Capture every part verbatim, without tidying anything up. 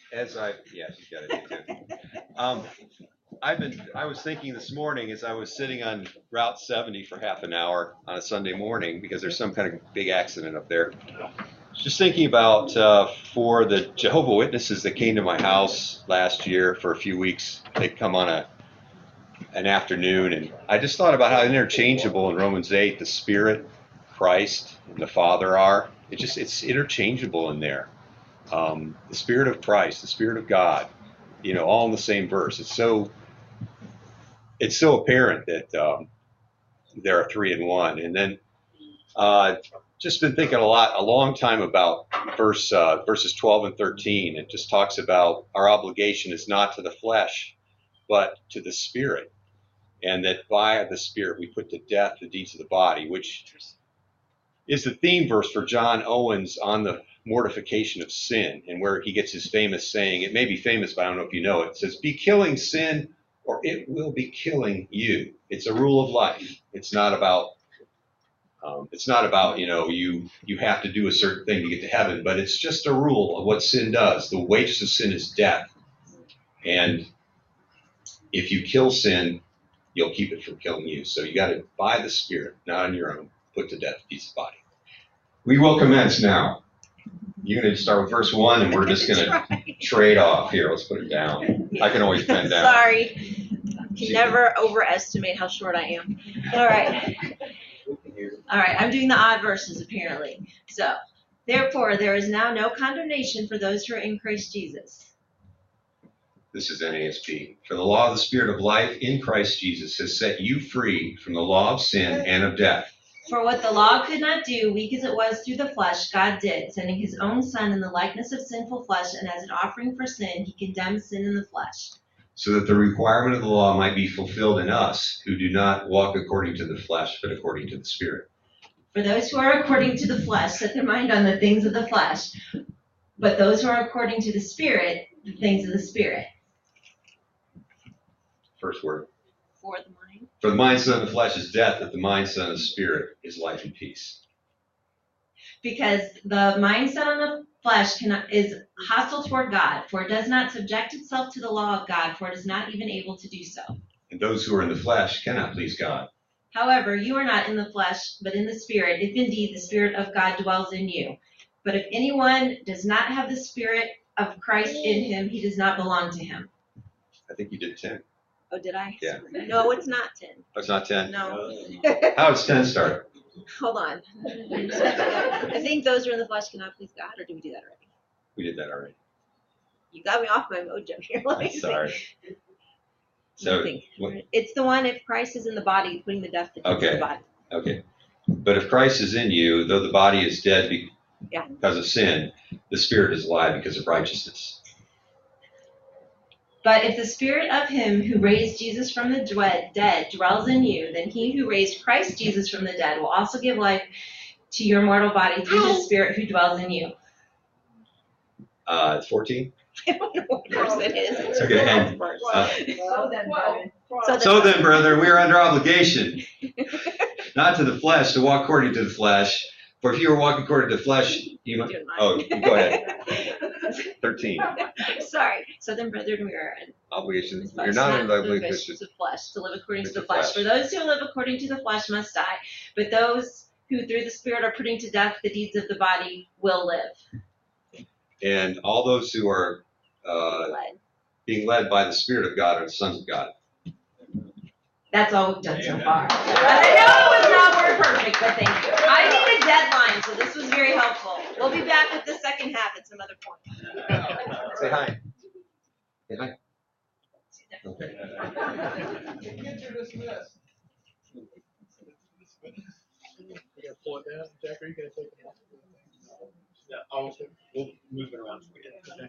As I, yeah, she's got it too. Um, I've been, I was thinking this morning as I was sitting on Route seventy for half an hour on a Sunday morning because there's some kind of big accident up there. Just thinking about uh, for the Jehovah Witnesses that came to my house last year for a few weeks. They come on a an afternoon, and I just thought about how interchangeable in Romans eight the Spirit, Christ, and the Father are. It just it's interchangeable in there. Um, the Spirit of Christ, the Spirit of God, you know, all in the same verse. It's so it's so apparent that um, there are three in one. And then uh, just been thinking a lot, a long time about verse uh, verses twelve and thirteen. It just talks about our obligation is not to the flesh, but to the Spirit, and that by the Spirit we put to death the deeds of the body, which is the theme verse for John Owens on the mortification of sin, and where he gets his famous saying. It may be famous, but I don't know if you know it. It says, "Be killing sin, or it will be killing you." It's a rule of life. It's not about um, it's not about you know you you have to do a certain thing to get to heaven, but it's just a rule of what sin does. The wages of sin is death, and if you kill sin, you'll keep it from killing you. So you got to, by the Spirit, not on your own, put to death the deeds of the body. We will commence now. You're going to start with verse one, and we're just going to trade off. Here, let's put it down. I can always bend down. Sorry. Can never overestimate how short I am. All right. All right. I'm doing the odd verses, apparently. So, therefore, there is now no condemnation for those who are in Christ Jesus. This is N A S B. For the law of the Spirit of life in Christ Jesus has set you free from the law of sin and of death. For what the law could not do, weak as it was through the flesh, God did, sending his own Son in the likeness of sinful flesh, and as an offering for sin, he condemned sin in the flesh. So that the requirement of the law might be fulfilled in us, who do not walk according to the flesh, but according to the Spirit. For those who are according to the flesh set their mind on the things of the flesh, but those who are according to the Spirit, the things of the Spirit. First word. For the mind. For the mindset of the flesh is death, but the mindset of the Spirit is life and peace. Because the mindset on the flesh cannot, is hostile toward God, for it does not subject itself to the law of God, for it is not even able to do so. And those who are in the flesh cannot please God. However, you are not in the flesh, but in the Spirit, if indeed the Spirit of God dwells in you. But if anyone does not have the Spirit of Christ in him, he does not belong to him. I think you did ten. Oh, did I? Yeah. No, it's not ten. Oh, it's not ten? No. How does ten start? Hold on. I think those who are in the flesh cannot please God, or did we do that already? We did that already. You got me off my mojo here. Let me I'm sorry. see. So, what, it's the one, if Christ is in the body, putting the death to okay. the body. Okay. But if Christ is in you, though the body is dead be- yeah. because of sin, the Spirit is alive because of righteousness. But if the Spirit of him who raised Jesus from the dead dwells in you, then he who raised Christ Jesus from the dead will also give life to your mortal body through the Spirit who dwells in you. Uh, it's fourteen? I don't know what verse it is. It's okay. And, uh, so then, brethren. So, so then, brethren, we are under obligation, not to the flesh, to walk according to the flesh. For if you were walking according to the flesh, you might. Oh, go ahead. thirteen. Sorry. So then, brethren, we are in obligations. You're not in the obligation to flesh, to live according to the flesh. For those who live according to the flesh must die, but those who through the Spirit are putting to death the deeds of the body will live. And all those who are uh, led. being led by the Spirit of God are the sons of God. That's all we've done so far. I know it was not word perfect, but thank you. I need a deadline, so this was very helpful. We'll be back with the second half at some other point. Say hi. Say hi. Okay. Get your dismissed. You gotta pull it down. Jack, are you gonna take it off? Yeah, I'll we'll move it around for you. Okay.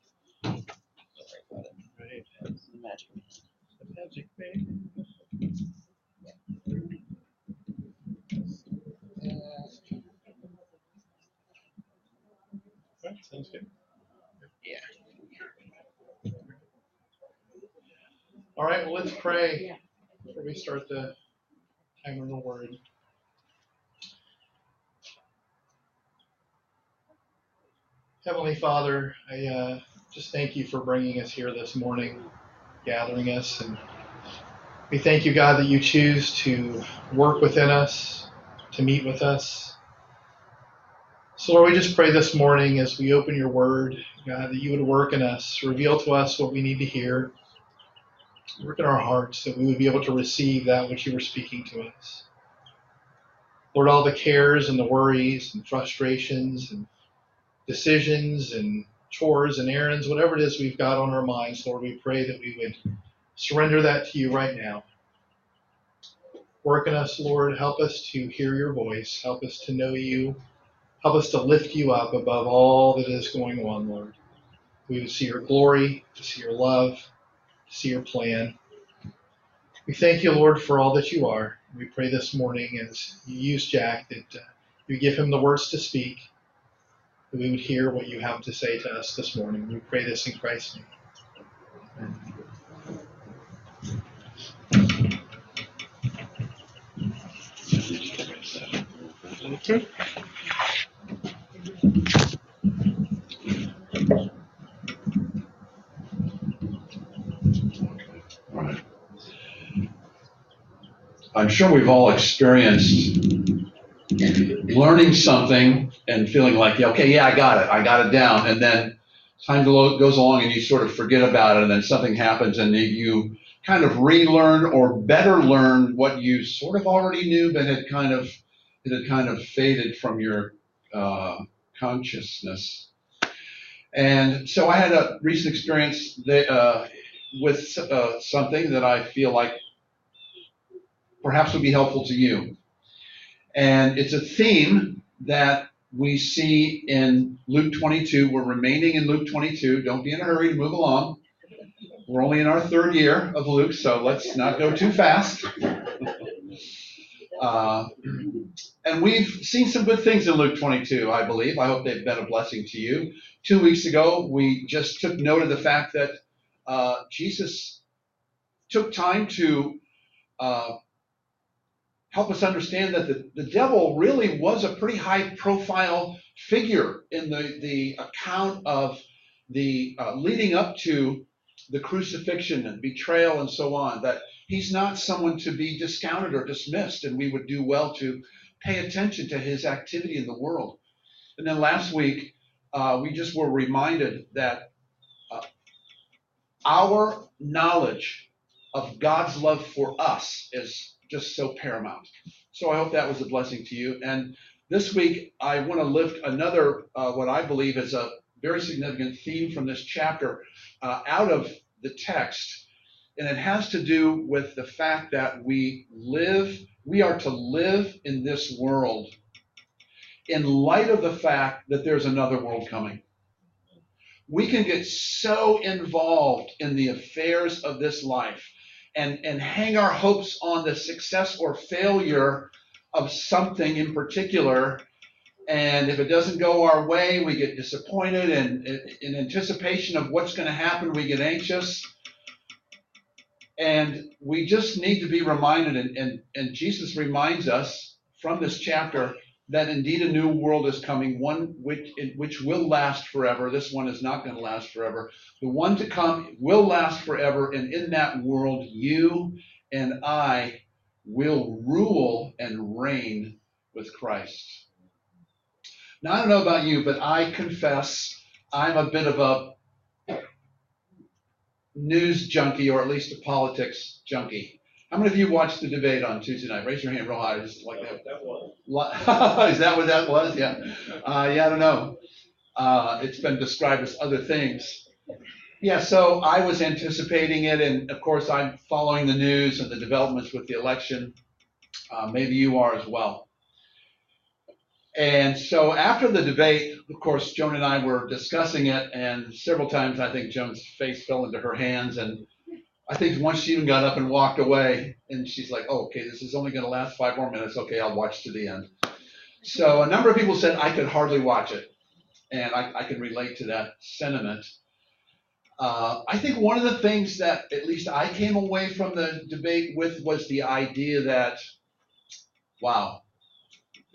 Right. The magic man. The magic man. Okay, sounds good. Yeah. All right, well, let's pray before we start the time of the word. Heavenly Father, I uh, just thank you for bringing us here this morning, gathering us. And we thank you, God, that you choose to work within us, to meet with us. So, Lord, we just pray this morning as we open your word, God, that you would work in us, reveal to us what we need to hear, work in our hearts, that we would be able to receive that which you were speaking to us. Lord, all the cares and the worries and frustrations and decisions and chores and errands, whatever it is we've got on our minds, Lord, we pray that we would surrender that to you right now. Work in us, Lord. Help us to hear your voice. Help us to know you. Help us to lift you up above all that is going on, Lord. We would see your glory, to see your love, to see your plan. We thank you, Lord, for all that you are. We pray this morning as you use Jack that uh, you give him the words to speak, that we would hear what you have to say to us this morning. We pray this in Christ's name. Amen. Okay. Right. I'm sure we've all experienced learning something and feeling like, yeah, okay, yeah, I got it, I got it down, and then time go- goes along and you sort of forget about it, and then something happens and you kind of relearn or better learn what you sort of already knew, but had kind of it had kind of faded from your uh, consciousness. And so I had a recent experience that, uh, with uh, something that I feel like perhaps would be helpful to you. And it's a theme that we see in Luke twenty-two. We're remaining in Luke twenty-two. Don't be in a hurry to move along. We're only in our third year of Luke, so let's not go too fast. Uh, and we've seen some good things in Luke twenty-two, I believe. I hope they've been a blessing to you. Two weeks ago, we just took note of the fact that uh, Jesus took time to uh, help us understand that the, the devil really was a pretty high profile figure in the, the account of the uh, leading up to the crucifixion and betrayal and so on, that he's not someone to be discounted or dismissed, and we would do well to pay attention to his activity in the world. And then last week, uh, we just were reminded that uh, our knowledge of God's love for us is just so paramount. So I hope that was a blessing to you. And this week, I want to lift another, uh, what I believe is a very significant theme from this chapter uh, out of the text. And it has to do with the fact that we live, we are to live in this world in light of the fact that there's another world coming. We can get so involved in the affairs of this life and, and hang our hopes on the success or failure of something in particular. And if it doesn't go our way, we get disappointed, and in anticipation of what's going to happen, we get anxious. And we just need to be reminded, and, and, and Jesus reminds us from this chapter that indeed a new world is coming, one which, which will last forever. This one is not going to last forever. The one to come will last forever, and in that world, you and I will rule and reign with Christ. Now, I don't know about you, but I confess I'm a bit of a news junkie, or at least a politics junkie. How many of you watched the debate on Tuesday night? Raise your hand real high. Just like that. That was. Is that what that was? Yeah. Uh, yeah, I don't know. Uh, it's been described as other things. Yeah, so I was anticipating it, and of course I'm following the news and the developments with the election. Uh, maybe you are as well. And so after the debate, of course, Joan and I were discussing it, and several times I think Joan's face fell into her hands, and I think once she even got up and walked away, and she's like, oh, okay, this is only going to last five more minutes. Okay, I'll watch to the end. So a number of people said I could hardly watch it, and I, I can relate to that sentiment. Uh, I think one of the things that at least I came away from the debate with was the idea that, wow,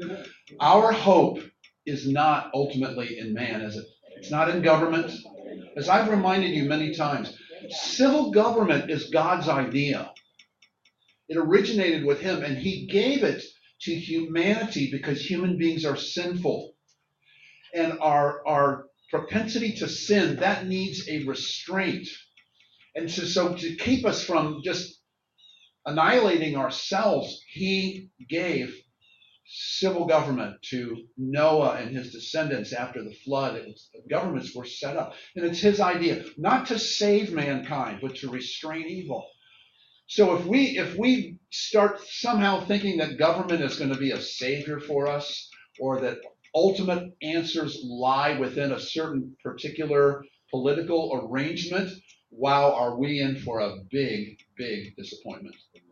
our hope is not ultimately in man, is it? It's not in government. As I've reminded you many times, civil government is God's idea. It originated with him, and he gave it to humanity because human beings are sinful. And our, our propensity to sin, that needs a restraint. And so, so to keep us from just annihilating ourselves, he gave civil government to Noah and his descendants after the flood. It was, governments were set up. And it's his idea, not to save mankind, but to restrain evil. So if we if we start somehow thinking that government is going to be a savior for us, or that ultimate answers lie within a certain particular political arrangement, wow, are we in for a big, big disappointment.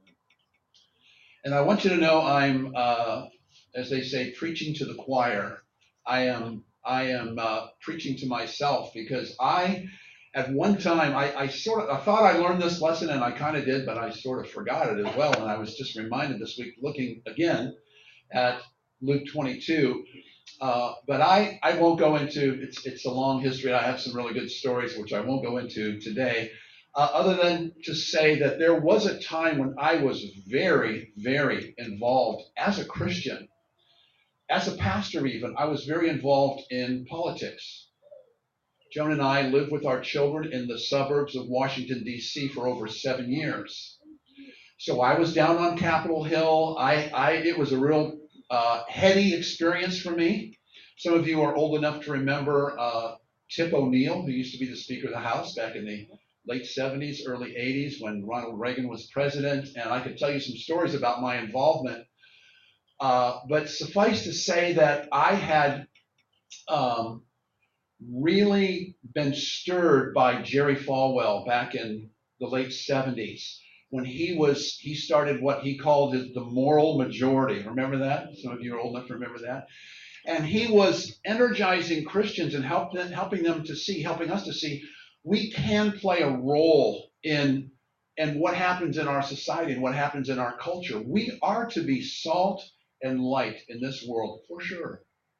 And I want you to know I'm, uh, as they say, preaching to the choir. I am I am uh, preaching to myself, because I, at one time, I, I sort of I thought I learned this lesson, and I kind of did, but I sort of forgot it as well. And I was just reminded this week, looking again at Luke twenty-two. Uh, but I, I won't go into, it's, it's a long history. I have some really good stories, which I won't go into today, uh, other than to say that there was a time when I was very, very involved as a Christian, as a pastor even. I was very involved in politics. Joan and I lived with our children in the suburbs of Washington, D C for over seven years. So I was down on Capitol Hill. I, I it was a real Uh, heady experience for me. Some of you are old enough to remember uh, Tip O'Neill, who used to be the Speaker of the House back in the late seventies, early eighties, when Ronald Reagan was president. And I could tell you some stories about my involvement. Uh, but suffice to say that I had um, really been stirred by Jerry Falwell back in the late seventies. When he was, he started what he called the moral majority. Remember that? Some of you are old enough to remember that. And he was energizing Christians and help them, helping them to see, helping us to see, we can play a role in, in what happens in our society and what happens in our culture. We are to be salt and light in this world, for sure.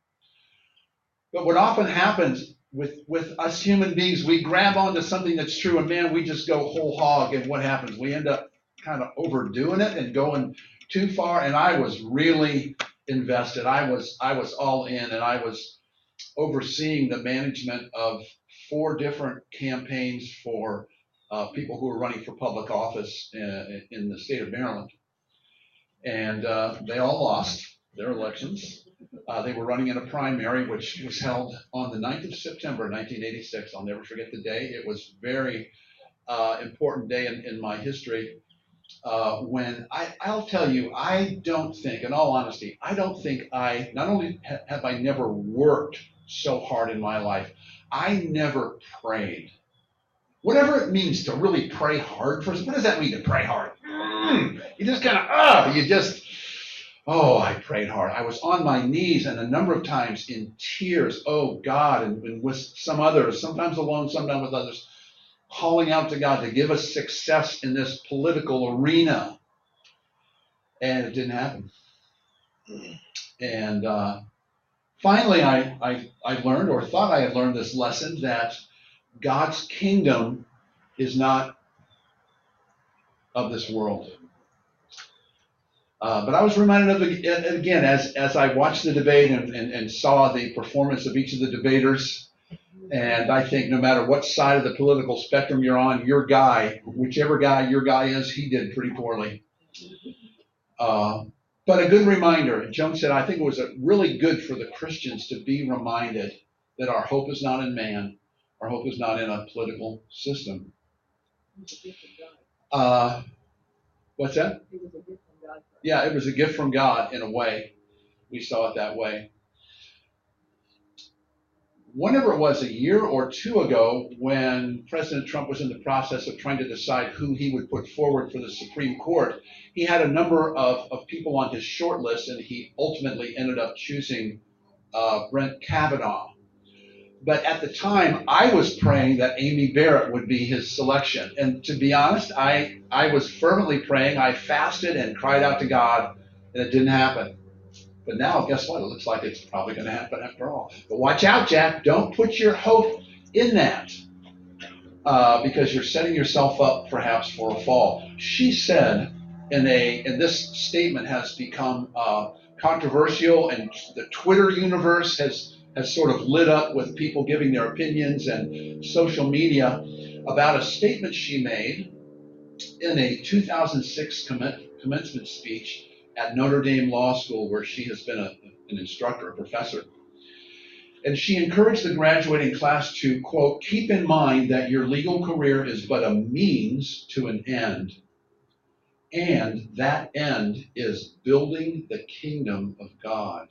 But what often happens with, with us human beings, we grab onto something that's true, and man, we just go whole hog, and what happens? We end up kind of overdoing it and going too far. And I was really invested. I was I was all in, and I was overseeing the management of four different campaigns for uh, people who were running for public office in, in the state of Maryland. And uh, they all lost their elections. Uh, they were running in a primary, which was held on the ninth of September, nineteen eighty-six. I'll never forget the day. It was a very uh, important day in, in my history. Uh, when I, I'll tell you, I don't think, in all honesty, I don't think I, not only ha- have I never worked so hard in my life, I never prayed. Whatever it means to really pray hard for, what does that mean to pray hard? Mm, you just kind of, ah, you just, oh, I prayed hard. I was on my knees, and a number of times in tears, oh God, and, and with some others, sometimes alone, sometimes with others, calling out to God to give us success in this political arena. And it didn't happen. And uh, finally, I, I, I learned, or thought I had learned this lesson, that God's kingdom is not of this world. Uh, but I was reminded of it again as, as I watched the debate and, and, and saw the performance of each of the debaters. And I think no matter what side of the political spectrum you're on, your guy, whichever guy your guy is, he did pretty poorly. Uh, but a good reminder, Joan said, I think it was a really good for the Christians to be reminded that our hope is not in man. Our hope is not in a political system. Uh, what's that? Yeah, it was a gift from God in a way. We saw it that way. Whenever it was, a year or two ago, when President Trump was in the process of trying to decide who he would put forward for the Supreme Court, he had a number of, of people on his short list, and he ultimately ended up choosing uh, Brett Kavanaugh. But at the time, I was praying that Amy Barrett would be his selection. And to be honest, I, I was fervently praying. I fasted and cried out to God, and it didn't happen. But now, guess what? It looks like it's probably going to happen after all. But watch out, Jack. Don't put your hope in that. uh, because you're setting yourself up perhaps for a fall. She said in a, and this statement has become uh, controversial, and the Twitter universe has, has sort of lit up with people giving their opinions and social media about a statement she made in a two thousand six commen- commencement speech at Notre Dame Law School, where she has been a, an instructor, a professor. And she encouraged the graduating class to, quote, keep in mind that your legal career is but a means to an end. And that end is building the kingdom of God.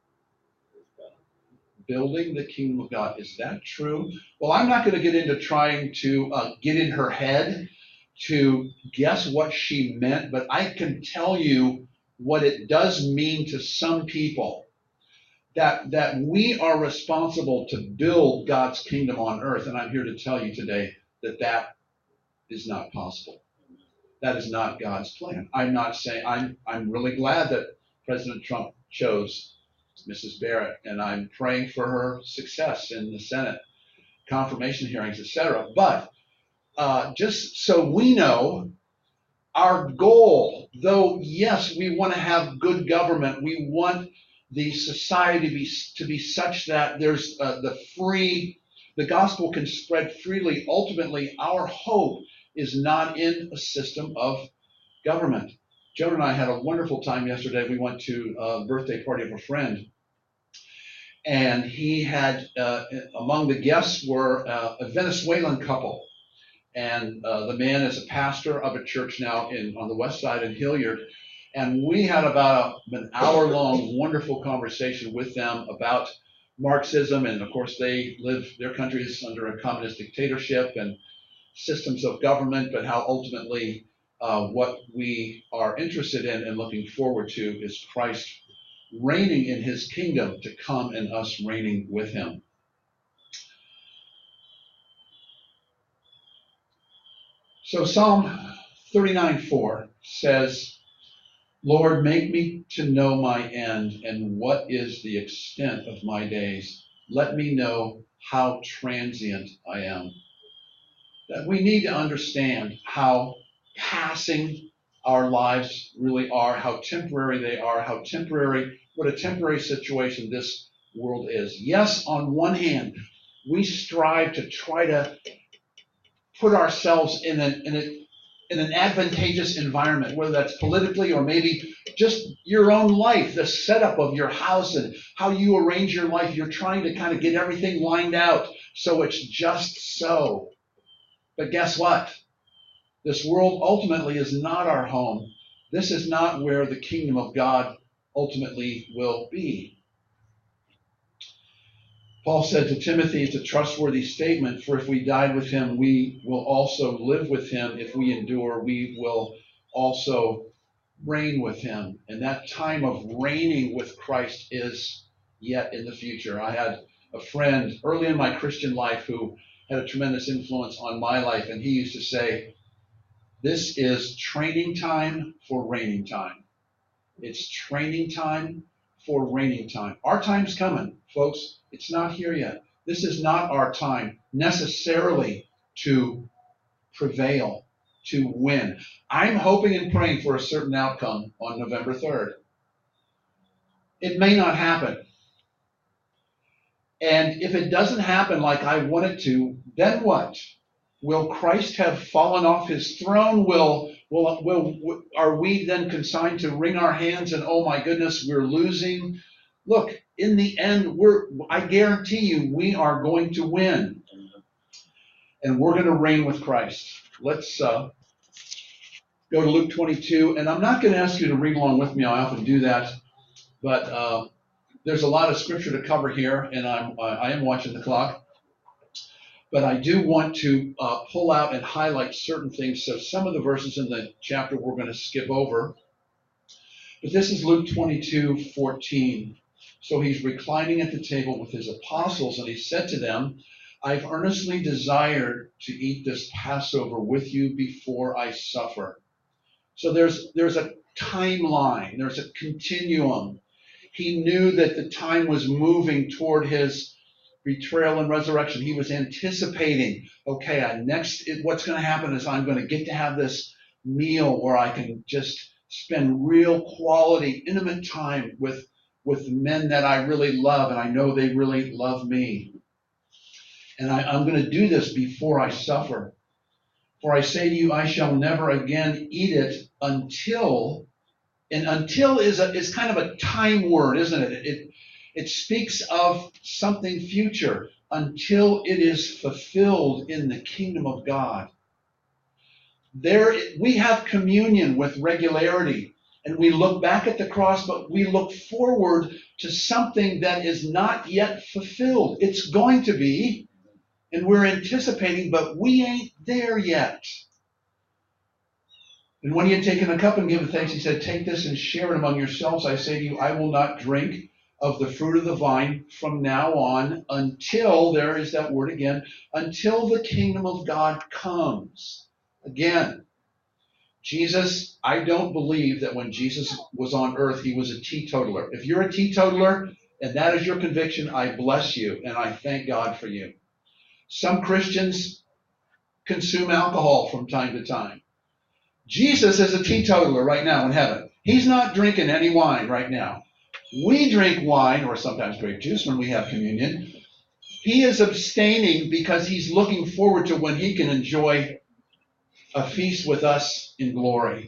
Building the kingdom of God. Is that true? Well, I'm not going to get into trying to uh, get in her head to guess what she meant, but I can tell you what it does mean to some people. That, that we are responsible to build God's kingdom on earth. And I'm here to tell you today that that is not possible. That is not God's plan. I'm not saying, I'm, I'm really glad that President Trump chose Missus Barrett, and I'm praying for her success in the Senate, confirmation hearings, et cetera. But uh, just so we know, our goal, though, yes, we want to have good government, we want the society to be, to be such that there's uh, the free, the gospel can spread freely. Ultimately, our hope is not in a system of government. Joan and I had a wonderful time yesterday. We went to a birthday party of a friend, and he had, uh, among the guests were uh, a Venezuelan couple. And uh, the man is a pastor of a church now in on the west side in Hilliard. And we had about a, an hour-long wonderful conversation with them about Marxism. And of course, they live, their country is under a communist dictatorship and systems of government, but how ultimately uh, what we are interested in and looking forward to is Christ reigning in his kingdom to come and us reigning with him. So Psalm thirty-nine four says, Lord, make me to know my end and what is the extent of my days. Let me know how transient I am. That we need to understand how passing our lives really are, how temporary they are, how temporary, what a temporary situation this world is. Yes, on one hand, we strive to try to put ourselves in an, in, a, in an advantageous environment, whether that's politically or maybe just your own life, the setup of your house and how you arrange your life. You're trying to kind of get everything lined out so it's just so. But guess what? This world ultimately is not our home. This is not where the kingdom of God ultimately will be. Paul said to Timothy, it's a trustworthy statement, for if we died with him, we will also live with him. If we endure, we will also reign with him. And that time of reigning with Christ is yet in the future. I had a friend early in my Christian life who had a tremendous influence on my life, and he used to say, this is training time for reigning time. It's training time for reigning time. Our time's coming, folks. It's not here yet. This is not our time necessarily to prevail, to win. I'm hoping and praying for a certain outcome on November third. It may not happen. And if it doesn't happen like I want it to, then what? Will Christ have fallen off his throne? Will, will, will, are we then consigned to wring our hands and, oh my goodness, we're losing? Look, in the end, we're, I guarantee you, we are going to win. And we're going to reign with Christ. Let's uh, go to Luke twenty-two. And I'm not going to ask you to read along with me. I often do that. But uh, there's a lot of scripture to cover here, and I'm, I am watching the clock. But I do want to uh, pull out and highlight certain things. So some of the verses in the chapter we're going to skip over. But this is Luke twenty-two fourteen. So he's reclining at the table with his apostles, and he said to them, I've earnestly desired to eat this Passover with you before I suffer. So there's there's a timeline, there's a continuum. He knew that the time was moving toward his betrayal and resurrection. He was anticipating, okay, I next, it, what's going to happen is I'm going to get to have this meal where I can just spend real quality, intimate time with, with men that I really love, and I know they really love me. And I, I'm going to do this before I suffer. For I say to you, I shall never again eat it until, and until is a, is kind of a time word, isn't it? It, it speaks of something future, until it is fulfilled in the kingdom of God. There, we have communion with regularity, and we look back at the cross, but we look forward to something that is not yet fulfilled. It's going to be, and we're anticipating, but we ain't there yet. And when he had taken the cup and given thanks, he said, take this and share it among yourselves. I say to you, I will not drink of the fruit of the vine from now on until, there is that word again, until the kingdom of God comes. Again, Jesus, I don't believe that when Jesus was on earth, he was a teetotaler. If you're a teetotaler and that is your conviction, I bless you and I thank God for you. Some Christians consume alcohol from time to time. Jesus is a teetotaler right now in heaven. He's not drinking any wine right now. We drink wine, or sometimes grape juice, when we have communion. He is abstaining because he's looking forward to when he can enjoy a feast with us in glory.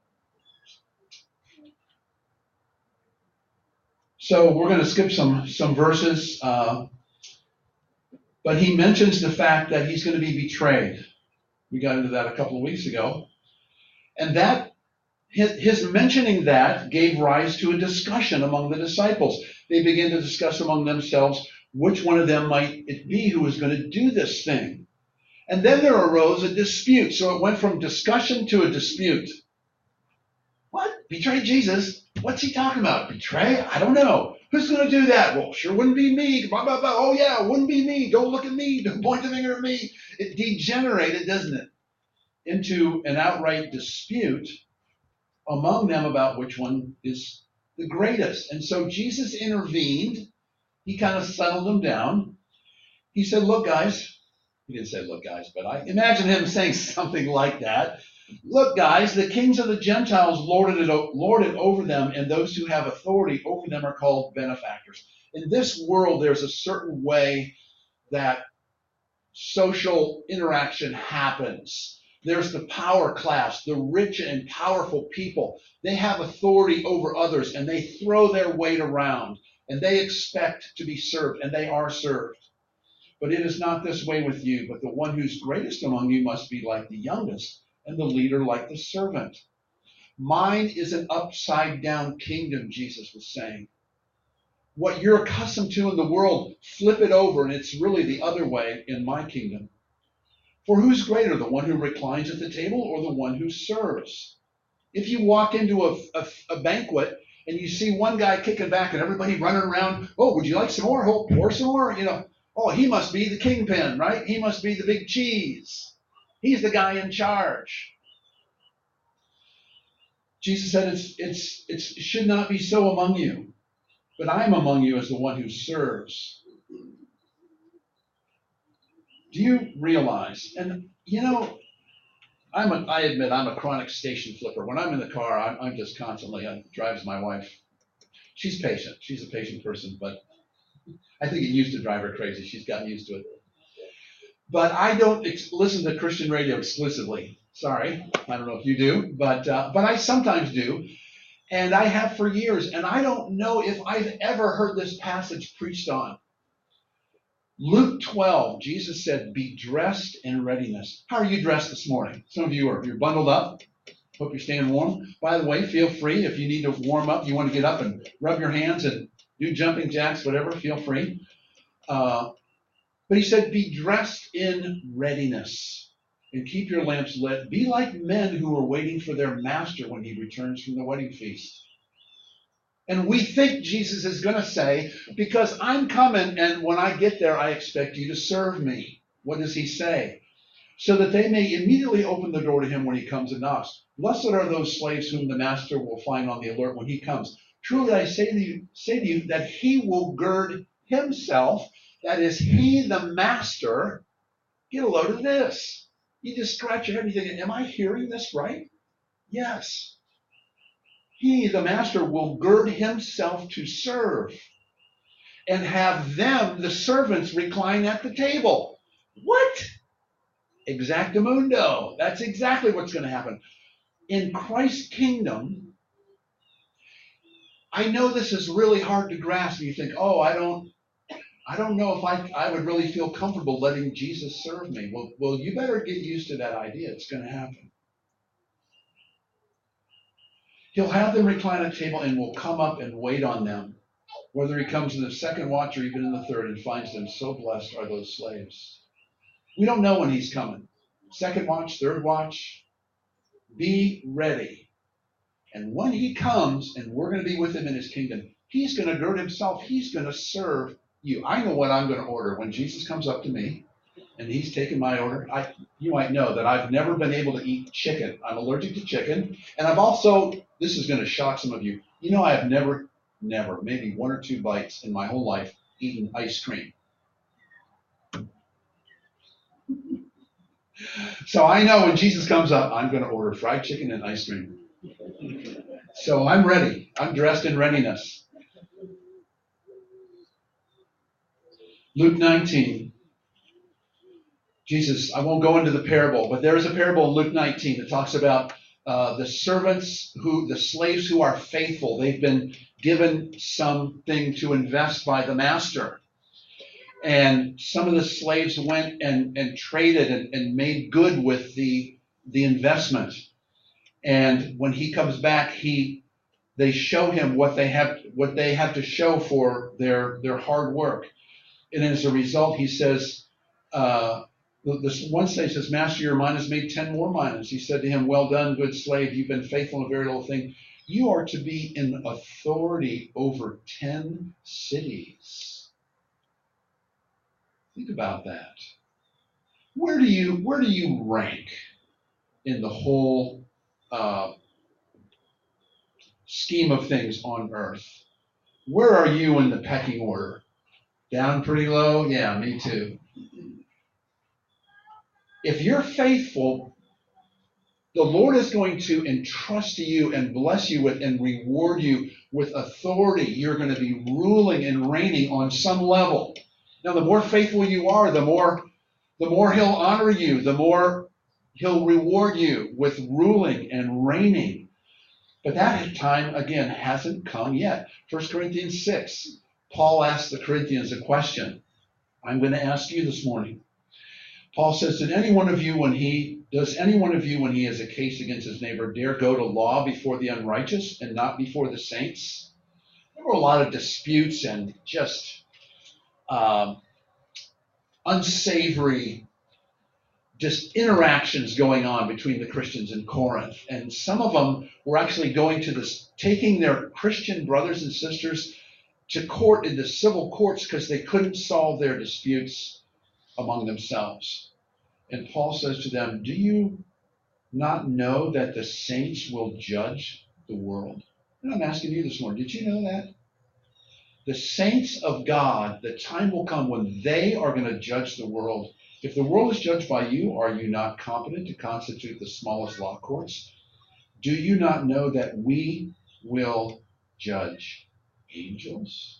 So we're going to skip some, some verses, uh, but he mentions the fact that he's going to be betrayed. We got into that a couple of weeks ago. And that his, his mentioning that gave rise to a discussion among the disciples. They began to discuss among themselves which one of them might it be who was going to do this thing. And then there arose a dispute. So it went from discussion to a dispute. What? Betray Jesus? What's he talking about? Betray? I don't know. Who's going to do that? Well, sure wouldn't be me. Blah, blah, blah. Oh, yeah, it wouldn't be me. Don't look at me. Don't point the finger at me. It degenerated, doesn't it, into an outright dispute among them about which one is the greatest. And so Jesus intervened. He kind of settled them down. He said, look, guys. He didn't say, look, guys, but I imagine him saying something like that. Look, guys, the kings of the Gentiles lord it, lord it over them, and those who have authority over them are called benefactors. In this world, there's a certain way that social interaction happens. There's the power class, the rich and powerful people. They have authority over others, and they throw their weight around, and they expect to be served, and they are served. But it is not this way with you, but the one who's greatest among you must be like the youngest, and the leader like the servant. Mine is an upside-down kingdom, Jesus was saying. What you're accustomed to in the world, flip it over, and it's really the other way in my kingdom. For who's greater, the one who reclines at the table or the one who serves? If you walk into a, a, a banquet and you see one guy kicking back and everybody running around, oh, would you like some more? Oh, pour some more? You know, oh, he must be the kingpin, right? He must be the big cheese. He's the guy in charge. Jesus said it's, it's, it's, it should not be so among you, but I am among you as the one who serves. Do you realize, and you know, I'm a, I admit I'm a chronic station flipper. When I'm in the car, I'm, I'm just constantly, it drives my wife. She's patient. She's a patient person, but I think it used to drive her crazy. She's gotten used to it. But I don't ex- listen to Christian radio exclusively. Sorry, I don't know if you do, but uh, but I sometimes do, and I have for years. And I don't know if I've ever heard this passage preached on. Luke twelve, Jesus said, "Be dressed in readiness." How are you dressed this morning? Some of you are. You're bundled up. Hope you're staying warm. By the way, feel free if you need to warm up. You want to get up and rub your hands and do jumping jacks, whatever. Feel free. Uh, But he said, be dressed in readiness and keep your lamps lit. Be like men who are waiting for their master when he returns from the wedding feast. And we think Jesus is going to say, because I'm coming and when I get there, I expect you to serve me. What does he say? So that they may immediately open the door to him when he comes and knocks. Blessed are those slaves whom the master will find on the alert when he comes. Truly I say to you, say to you that he will gird himself That is, he, the master, get a load of this. You just scratch your head and you think, am I hearing this right? Yes. He, the master, will gird himself to serve and have them, the servants, recline at the table. What? Exactamundo. That's exactly what's going to happen. In Christ's kingdom, I know this is really hard to grasp. You think, oh, I don't, I don't know if I, I would really feel comfortable letting Jesus serve me. Well, well, you better get used to that idea. It's going to happen. He'll have them recline at the table and will come up and wait on them, whether he comes in the second watch or even in the third, and finds them so blessed are those slaves. We don't know when he's coming. Second watch, third watch. Be ready. And when he comes, and we're going to be with him in his kingdom, he's going to gird himself. He's going to serve you. I know what I'm going to order. When Jesus comes up to me and he's taken my order, I, you might know that I've never been able to eat chicken. I'm allergic to chicken. And I've also, this is going to shock some of you, you know I have never, never, maybe one or two bites in my whole life eaten ice cream. So I know when Jesus comes up, I'm going to order fried chicken and ice cream. So I'm ready. I'm dressed in readiness. Luke nineteen. Jesus, I won't go into the parable, but there is a parable in Luke nineteen that talks about uh, the servants who, the slaves who are faithful. They've been given something to invest by the master. And some of the slaves went and, and traded and, and made good with the, the investment. And when he comes back, he they show him what they have what they have to show for their, their hard work. And as a result, he says, uh, this one slave says, Master, your mind has made ten more minas. He said to him, well done, good slave. You've been faithful in a very little thing. You are to be in authority over ten cities. Think about that. Where do you where do you rank in the whole uh, scheme of things on earth? Where are you in the pecking order? Down pretty low? Yeah, me too. If you're faithful, the Lord is going to entrust to you and bless you with and reward you with authority. You're going to be ruling and reigning on some level. Now, the more faithful you are, the more the more he'll honor you, the more he'll reward you with ruling and reigning. But that time, again, hasn't come yet. First Corinthians six, Paul asked the Corinthians a question. I'm going to ask you this morning. Paul says, Did any one of you when he does any one of you when he has a case against his neighbor dare go to law before the unrighteous and not before the saints? There were a lot of disputes and just um, unsavory just interactions going on between the Christians in Corinth. And some of them were actually going to this, taking their Christian brothers and sisters to court in the civil courts because they couldn't solve their disputes among themselves. And Paul says to them, do you not know that the saints will judge the world? And I'm asking you this morning, did you know that? The saints of God, the time will come when they are going to judge the world. If the world is judged by you, are you not competent to constitute the smallest law courts? Do you not know that we will judge angels?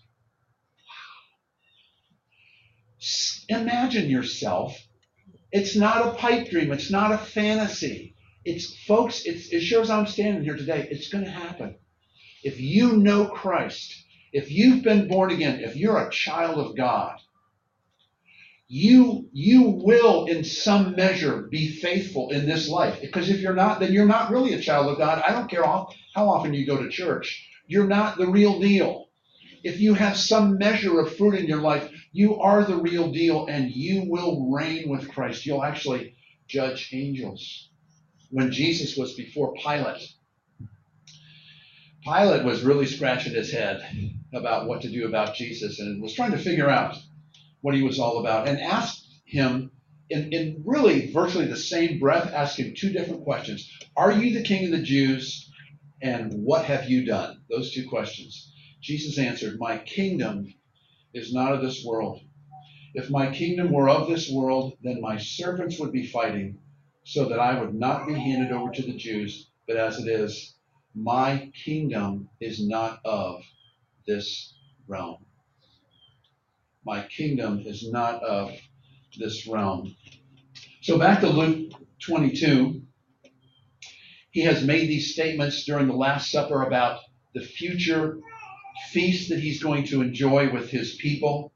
Wow. Imagine yourself. It's not a pipe dream. It's not a fantasy. It's, folks, it's, it sure as I'm standing here today, it's going to happen. If you know Christ, if you've been born again, if you're a child of God, you you will in some measure be faithful in this life. Because if you're not, then you're not really a child of God. I don't care how, how often you go to church. You're not the real deal. If you have some measure of fruit in your life, you are the real deal and you will reign with Christ. You'll actually judge angels. When Jesus was before Pilate, Pilate was really scratching his head about what to do about Jesus and was trying to figure out what he was all about, and asked him in, in really virtually the same breath, asked him two different questions. Are you the king of the Jews? And what have you done? Those two questions. Jesus answered, my kingdom is not of this world. If my kingdom were of this world, then my servants would be fighting, so that I would not be handed over to the Jews. But as it is, my kingdom is not of this realm. My kingdom is not of this realm. So back to Luke twenty-two. He has made these statements during the Last Supper about the future feast that he's going to enjoy with his people.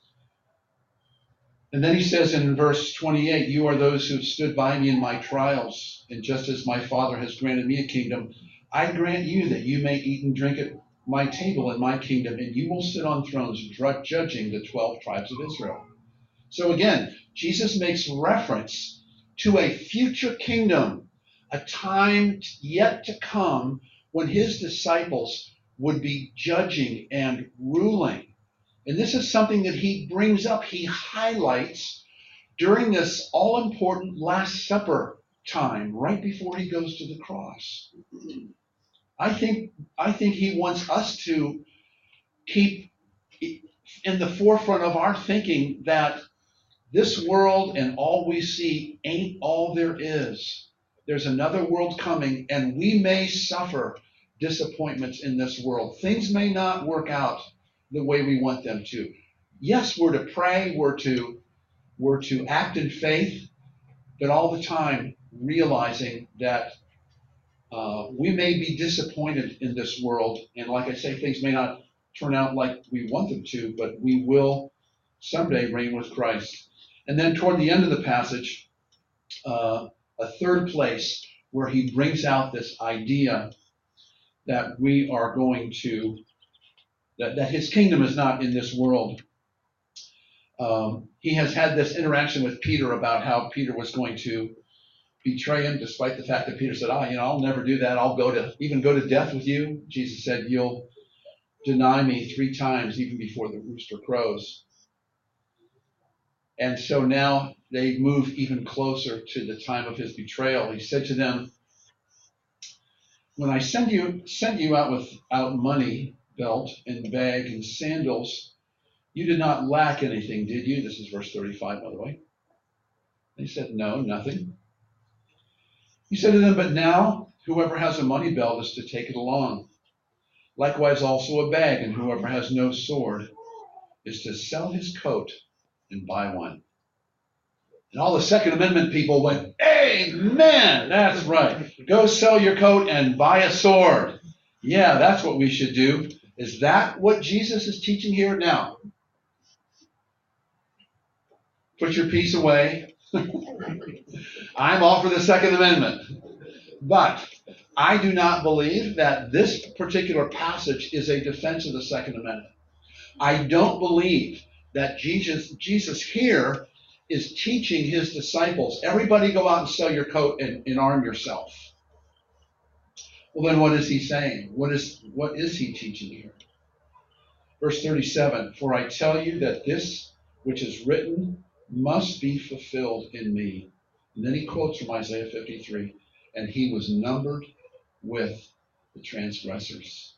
And then he says in verse twenty-eight, you are those who have stood by me in my trials, and just as my Father has granted me a kingdom, I grant you that you may eat and drink at my table in my kingdom, and you will sit on thrones judging the twelve tribes of Israel. So again, Jesus makes reference to a future kingdom, a time yet to come when his disciples would be judging and ruling. And this is something that he brings up, he highlights during this all-important Last Supper time, right before he goes to the cross. I think, I think he wants us to keep in the forefront of our thinking that this world and all we see ain't all there is. There's another world coming, and we may suffer disappointments in this world. Things may not work out the way we want them to. Yes, we're to pray, we're to, we're to act in faith, but all the time realizing that uh, we may be disappointed in this world, and like I say, things may not turn out like we want them to, but we will someday reign with Christ. And then toward the end of the passage, uh, a third place where he brings out this idea that we are going to, that, that his kingdom is not in this world. Um, he has had this interaction with Peter about how Peter was going to betray him, despite the fact that Peter said, ah, you know, I'll never do that. I'll go to, even go to death with you. Jesus said, you'll deny me three times even before the rooster crows. And so now they move even closer to the time of his betrayal. He said to them, when I send you sent you out without money, belt, and bag, and sandals, you did not lack anything, did you? This is verse thirty-five, by the way. They said, no, nothing. He said to them, but now whoever has a money belt is to take it along. Likewise also a bag, and whoever has no sword is to sell his coat and buy one. And all the Second Amendment people went, amen, that's right. Go sell your coat and buy a sword. Yeah, that's what we should do. Is that what Jesus is teaching here? Now, put your peace away. I'm all for the Second Amendment. But I do not believe that this particular passage is a defense of the Second Amendment. I don't believe that Jesus, Jesus here is teaching his disciples, everybody go out and sell your coat and, and arm yourself. Well, then what is he saying? What is, what is he teaching here? Verse thirty-seven, for I tell you that this which is written must be fulfilled in me. And then he quotes from Isaiah fifty-three, and he was numbered with the transgressors.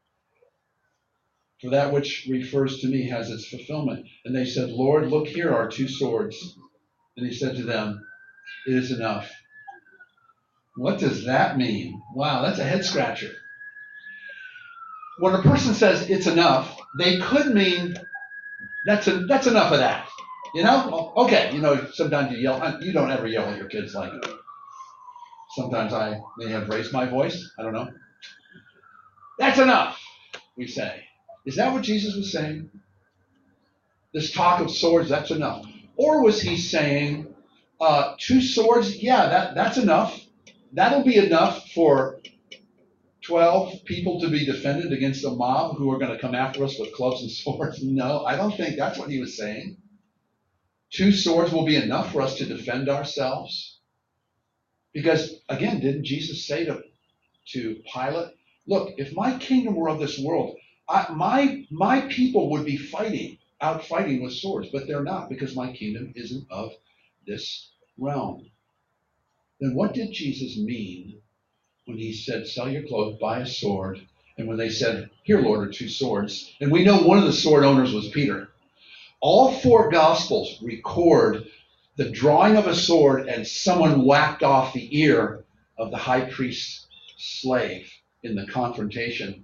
For that which refers to me has its fulfillment. And they said, Lord, look, here are two swords. And he said to them, it is enough. What does that mean? Wow, that's a head scratcher. When a person says it's enough, they could mean that's a, that's enough of that. You know? Okay, you know, sometimes you yell. You don't ever yell at your kids like, sometimes I may have raised my voice. I don't know. That's enough, we say. Is that what Jesus was saying? This talk of swords, that's enough. Or was he saying, uh, two swords, yeah, that, that's enough. That'll be enough for twelve people to be defended against a mob who are going to come after us with clubs and swords? No, I don't think that's what he was saying. Two swords will be enough for us to defend ourselves. Because, again, didn't Jesus say to, to Pilate, look, if my kingdom were of this world, I, my my people would be fighting, out fighting with swords, but they're not, because my kingdom isn't of this realm. Then what did Jesus mean when he said, sell your clothes, buy a sword, and when they said, here, Lord, are two swords? And we know one of the sword owners was Peter. All four Gospels record the drawing of a sword and someone whacked off the ear of the high priest's slave in the confrontation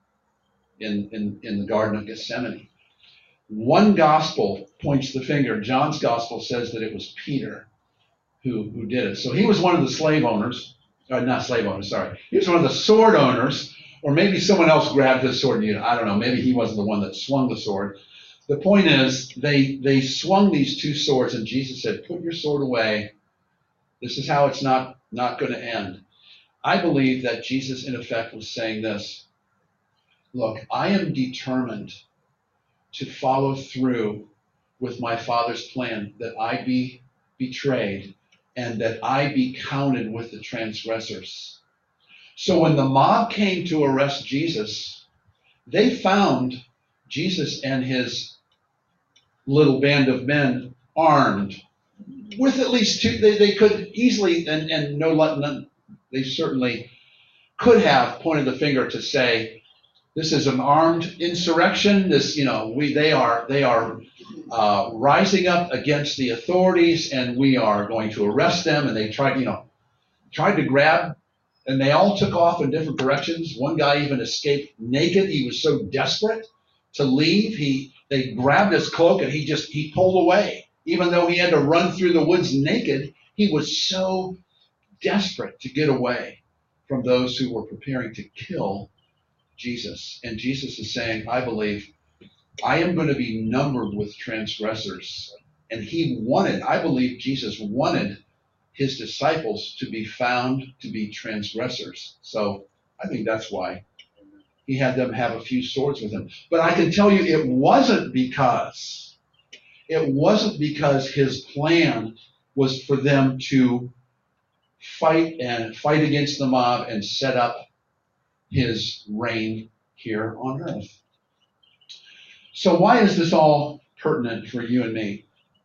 in, in, in the Garden of Gethsemane. One gospel points the finger. John's gospel says that it was Peter who, who did it. So he was one of the slave owners, or not slave owners, sorry. He was one of the sword owners, or maybe someone else grabbed his sword. And, I don't know, maybe he wasn't the one that swung the sword. The point is, they, they swung these two swords, and Jesus said, put your sword away. This is how it's not, not going to end. I believe that Jesus, in effect, was saying this. Look, I am determined to follow through with my Father's plan, that I be betrayed and that I be counted with the transgressors. So when the mob came to arrest Jesus, they found Jesus and his little band of men armed with at least two. They, they could easily, and, and no, none, they certainly could have pointed the finger to say, this is an armed insurrection. This, you know, we they are they are uh, rising up against the authorities, and we are going to arrest them. And they tried, you know, tried to grab, and they all took off in different directions. One guy even escaped naked. He was so desperate to leave. He they grabbed his cloak, and he just he pulled away, even though he had to run through the woods naked. He was so desperate to get away from those who were preparing to kill Jesus. And Jesus is saying, I believe I am going to be numbered with transgressors. And he wanted, I believe Jesus wanted his disciples to be found to be transgressors. So I think that's why he had them have a few swords with him. But I can tell you it wasn't because, it wasn't because his plan was for them to fight and fight against the mob and set up his reign here on earth. So why is this all pertinent for you and me?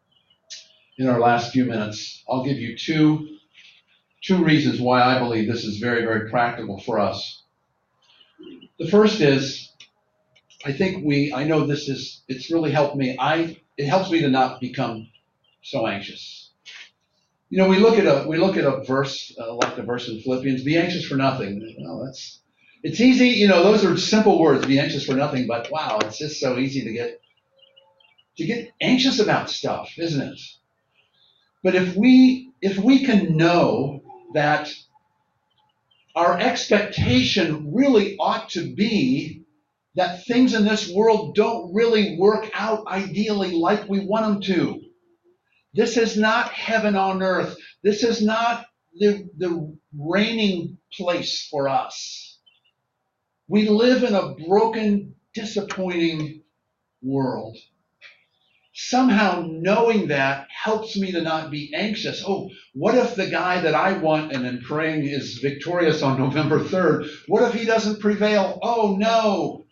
In our last few minutes, I'll give you two, two reasons why I believe this is very, very practical for us. The first is, I think we, I know this is, it's really helped me. I, it helps me to not become so anxious. You know, we look at a, we look at a verse, uh, like the verse in Philippians, be anxious for nothing. Well, that's, it's easy, you know, those are simple words, be anxious for nothing, but wow, it's just so easy to get to get anxious about stuff, isn't it? But if we if we can know that our expectation really ought to be that things in this world don't really work out ideally like we want them to. This is not heaven on earth. This is not the, the reigning place for us. We live in a broken, disappointing world. Somehow knowing that helps me to not be anxious. Oh, what if the guy that I want and am praying is victorious on November third? What if he doesn't prevail? Oh, no.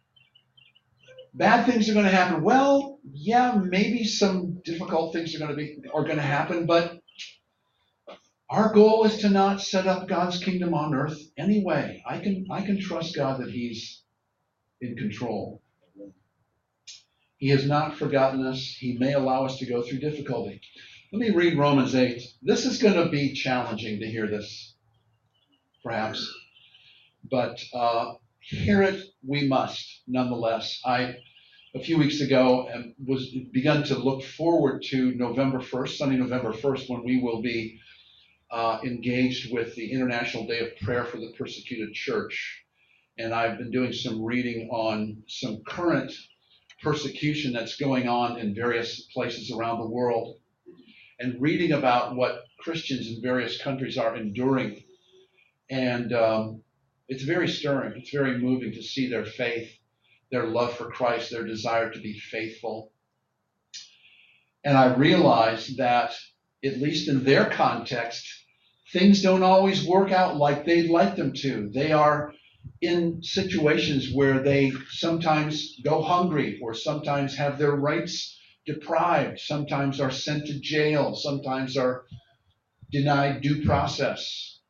Bad things are going to happen. Well, yeah, maybe some difficult things are going to be are going to happen, but our goal is to not set up God's kingdom on earth anyway. I can I can trust God that he's in control. He has not forgotten us. He may allow us to go through difficulty. Let me read Romans eight. This is going to be challenging to hear this, perhaps. But uh, hear it we must, nonetheless. I, a few weeks ago, was begun to look forward to November first, Sunday, November first, when we will be Uh, engaged with the International Day of Prayer for the Persecuted Church. And I've been doing some reading on some current persecution that's going on in various places around the world, and reading about what Christians in various countries are enduring. And um, it's very stirring. It's very moving to see their faith, their love for Christ, their desire to be faithful. And I realized that, at least in their context, things don't always work out like they'd like them to. They are in situations where they sometimes go hungry, or sometimes have their rights deprived, sometimes are sent to jail, sometimes are denied due process.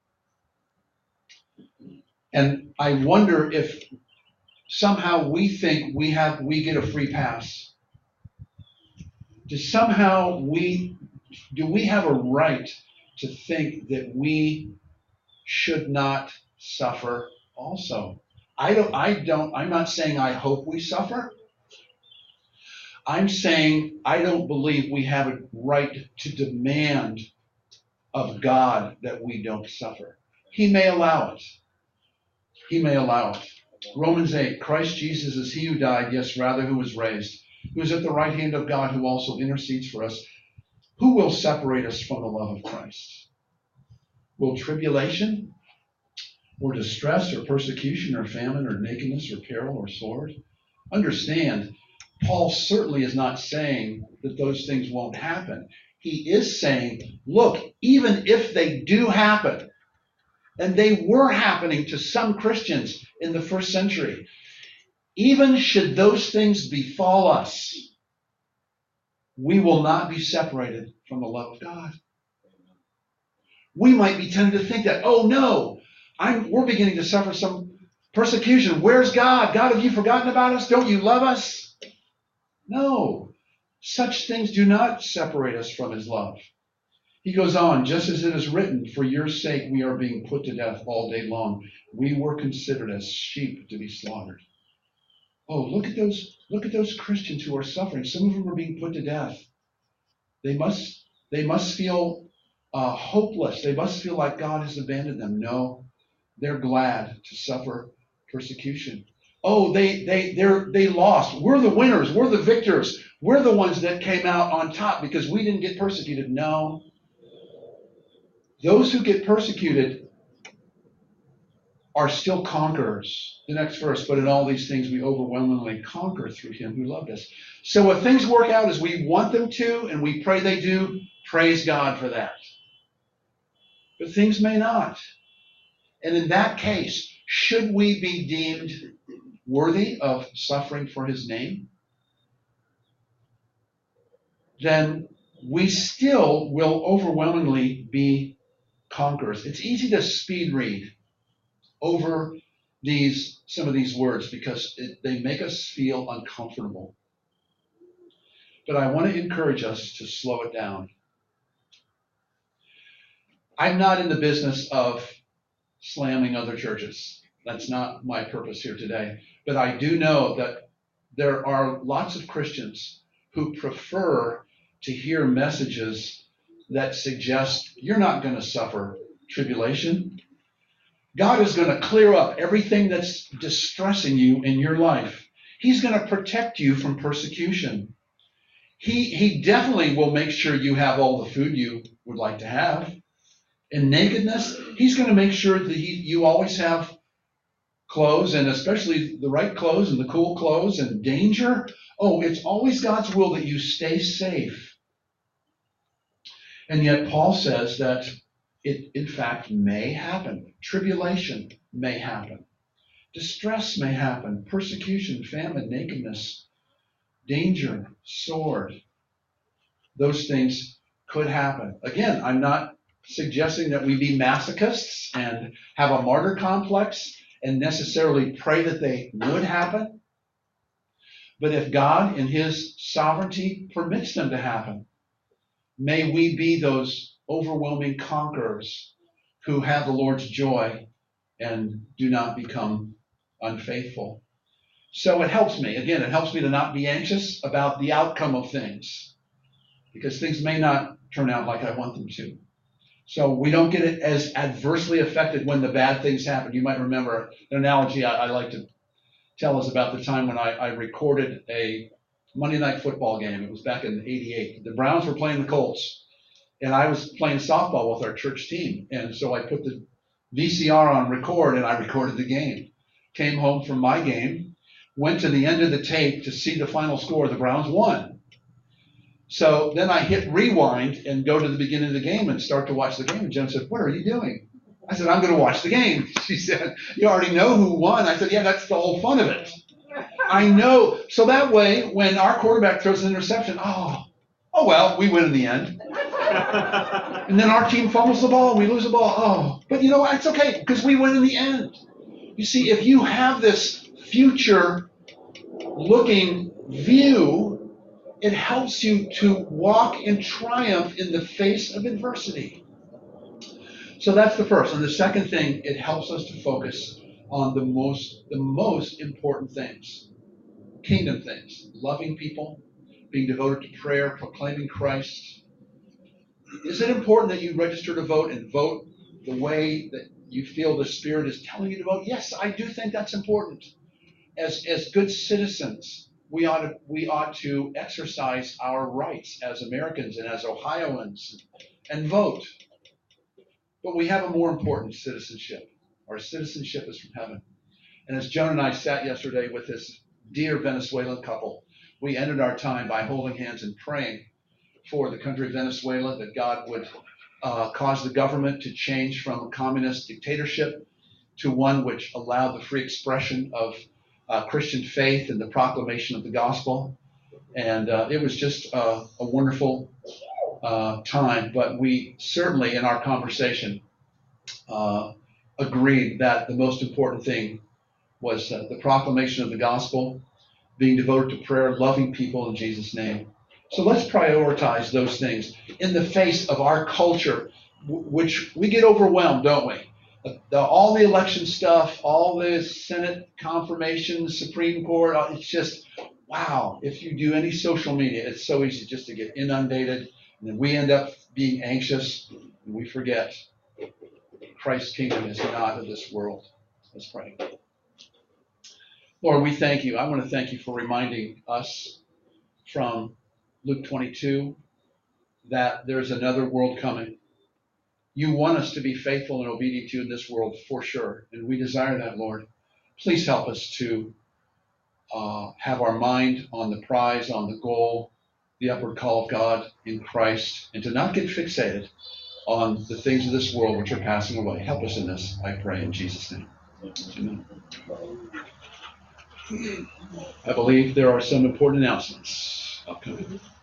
And I wonder if somehow we think we have we get a free pass. do somehow we, do we have a right to think that we should not suffer also? I don't, I don't, I'm not saying I hope we suffer. I'm saying I don't believe we have a right to demand of God that we don't suffer. He may allow it. He may allow it. Romans eight, Christ Jesus is he who died, yes, rather who was raised, who is at the right hand of God, who also intercedes for us. Who will separate us from the love of Christ? Will tribulation or distress or persecution or famine or nakedness or peril or sword? Understand, Paul certainly is not saying that those things won't happen. He is saying, look, even if they do happen, and they were happening to some Christians in the first century, even should those things befall us, we will not be separated from the love of God. We might be tempted to think that, oh no, I'm, we're beginning to suffer some persecution. Where's God? God, have you forgotten about us? Don't you love us? No, such things do not separate us from his love. He goes on, just as it is written, for your sake we are being put to death all day long. We were considered as sheep to be slaughtered. Oh, look at those, look at those Christians who are suffering. Some of them are being put to death. They must, they must feel uh, hopeless. They must feel like God has abandoned them. No, they're glad to suffer persecution. Oh, they they they're they lost. We're the winners. We're the victors. We're the ones that came out on top because we didn't get persecuted. No. Those who get persecuted are still conquerors. The next verse, but in all these things we overwhelmingly conquer through him who loved us. So if things work out as we want them to, and we pray they do, praise God for that. But things may not. And in that case, should we be deemed worthy of suffering for his name? Then we still will overwhelmingly be conquerors. It's easy to speed read over these some of these words because it, they make us feel uncomfortable. But I want to encourage us to slow it down. I'm not in the business of slamming other churches. That's not my purpose here today. But I do know that there are lots of Christians who prefer to hear messages that suggest you're not going to suffer tribulation. God is going to clear up everything that's distressing you in your life. He's going to protect you from persecution. He, he definitely will make sure you have all the food you would like to have. In nakedness, he's going to make sure that he, you always have clothes, and especially the right clothes and the cool clothes, and danger. Oh, it's always God's will that you stay safe. And yet Paul says that it, in fact, may happen. Tribulation may happen. Distress may happen. Persecution, famine, nakedness, danger, sword. Those things could happen. Again, I'm not suggesting that we be masochists and have a martyr complex and necessarily pray that they would happen. But if God in his sovereignty permits them to happen, may we be those overwhelming conquerors who have the Lord's joy and do not become unfaithful. So it helps me. Again, it helps me to not be anxious about the outcome of things because things may not turn out like I want them to. So we don't get it as adversely affected when the bad things happen. You might remember an analogy I, I like to tell us about the time when I, I recorded a Monday night football game. It was back in eighty-eight. The Browns were playing the Colts, and I was playing softball with our church team. And so I put the V C R on record, and I recorded the game. Came home from my game, went to the end of the tape to see the final score. The Browns won. So then I hit rewind and go to the beginning of the game and start to watch the game. And Jen said, "What are you doing?" I said, "I'm going to watch the game." She said, "You already know who won." I said, "Yeah, that's the whole fun of it." I know. So that way, when our quarterback throws an interception, oh, oh well, we win in the end. And then our team fumbles the ball, we lose the ball. Oh, but you know what? It's okay because we win in the end. You see, if you have this future-looking view, It helps you to walk in triumph in the face of adversity. So that's the first. And the second thing, it helps us to focus on the most, the most important things, kingdom things, loving people, being devoted to prayer, proclaiming Christ. Is it important that you register to vote and vote the way that you feel the Spirit is telling you to vote? Yes, I do think that's important. As, as good citizens, we ought to, we ought to exercise our rights as Americans and as Ohioans and vote. But we have a more important citizenship. Our citizenship is from heaven. And as Joan and I sat yesterday with this dear Venezuelan couple, we ended our time by holding hands and praying for the country of Venezuela, that God would uh, cause the government to change from a communist dictatorship to one which allowed the free expression of uh, Christian faith and the proclamation of the gospel. And uh, it was just uh, a wonderful uh, time. But we certainly, in our conversation, uh, agreed that the most important thing was uh, the proclamation of the gospel, being devoted to prayer, loving people in Jesus' name. So let's prioritize those things in the face of our culture, w- which we get overwhelmed, don't we? The, the, all the election stuff, all the Senate confirmation, Supreme Court, uh, it's just, wow. If you do any social media, it's so easy just to get inundated. And then we end up being anxious and we forget Christ's kingdom is not of this world. Let's pray. Lord, we thank you. I want to thank you for reminding us from Luke twenty-two that there's another world coming. You want us to be faithful and obedient to you in this world for sure, and we desire that, Lord. Please help us to uh, have our mind on the prize, on the goal, the upward call of God in Christ, and to not get fixated on the things of this world which are passing away. Help us in this, I pray, in Jesus' name. Amen. I believe there are some important announcements upcoming.